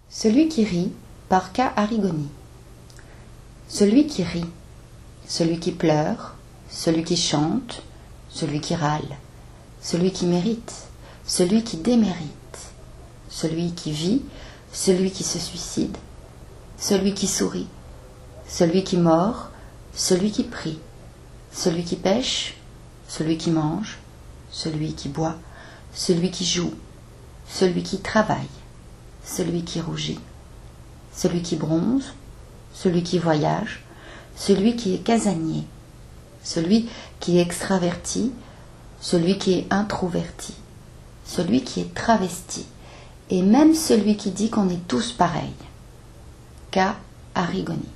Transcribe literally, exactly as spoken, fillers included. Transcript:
Celui qui rit par K. Arrigoni. Celui qui rit, celui qui pleure, celui qui chante, celui qui râle, celui qui mérite, celui qui démérite, celui qui vit, celui qui se suicide, celui qui sourit, celui qui mord, celui qui prie, celui qui pêche, celui qui mange, celui qui boit, celui qui joue, celui qui travaille, celui qui rougit, celui qui bronze, celui qui voyage, celui qui est casanier, celui qui est extraverti, celui qui est introverti, celui qui est travesti, et même celui qui dit qu'on est tous pareils. K. Arrigoni.